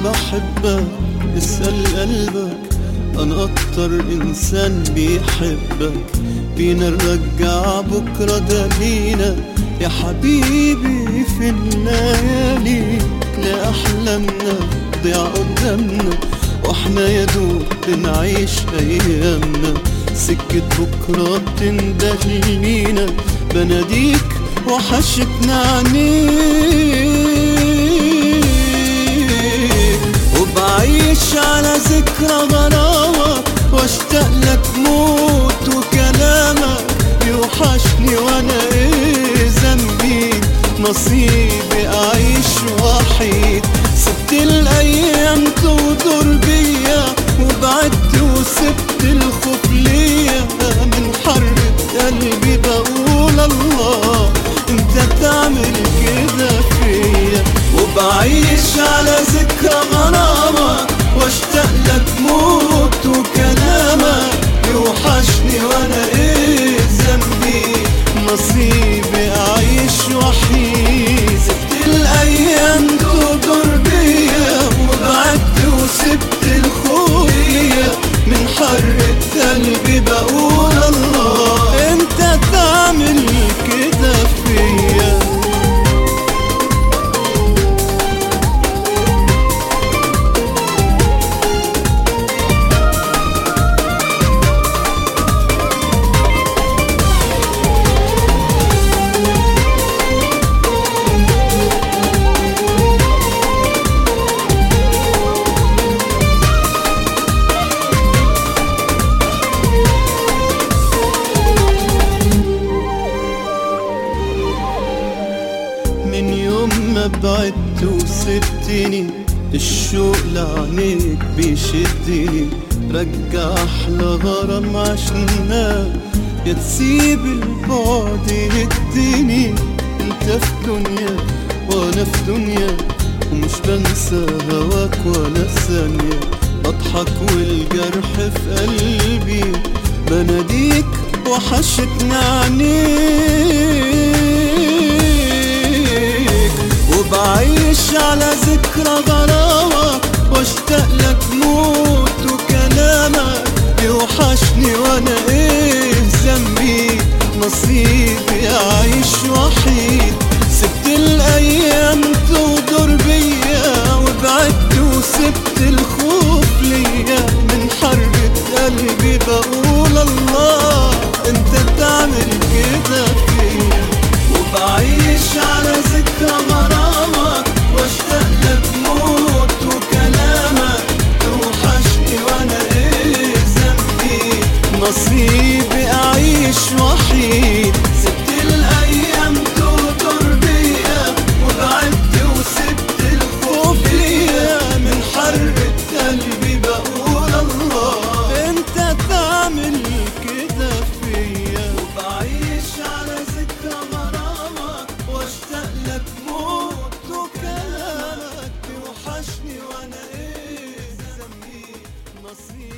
بحبك اسأل قلبك، أنا أكتر إنسان بيحبك. بينا نرجع بكرة ده لينا يا حبيبي في الليالي. لا أحلامنا ضيع قدامنا واحنا يا دوب بنعيش أيامنا. سكة بكرة بتنده لينا، بناديك وحشتنا عنيك. وبعيش على ذكرى غرامك واشتاق لك موت وكلامك بيوحشني وانا ايه ذنبي. نصيبي اعيش وحيد، سبت الايام تغدر بيا وبعدت وسبت الخوف ليا. من حرة قلبي بقول الله انت تعمل كده فيا. وبعيش على ذكرى غرامك واشتاق لك موت وكلامك يوحشني وانا ايه ذنبي. نصيبي اعيش وحيد، سبت الايام تغدر بيا وبعدت وسبت الخوف ليا. من حرة قلبي بقول الله انت تعمل كده فيا. من يوم ما بعدت وسبتني الشوق لعينيك بيشدني. رجع احلى غرام عشناه يا تسيب البعد يهدني. انت في دنيا وانا في دنيا ومش بنسى هواك ولا ثانية. بضحك والجرح في قلبي بناديك وحشتنا عنيك. وبعيش على ذكرى غرامك واشتاق لك موت وكلامك يوحشني وانا ايه ذنبي. نصيبي اعيش وحيد، سبت الايام تغدر بيا وبعدت وسبت الخوف ليا. من حرة قلبي بقول الله انت تعمل كده فيا. وبعيش على ذكرى غرامك واشتاق لك موت وكلامك توحشني وانا ايه ذنبي. نصيبي اعيش وحيد، سبت الايام تغدر بيا وبعدت وسبت الخوف ليا. من حرة قلبي بقول الله انت تعمل كده فيا. وبعيش على ذكرى غرامك واشتاق لك موت وكلامك بيوحشني وانا ايه ذنبي. نصيبي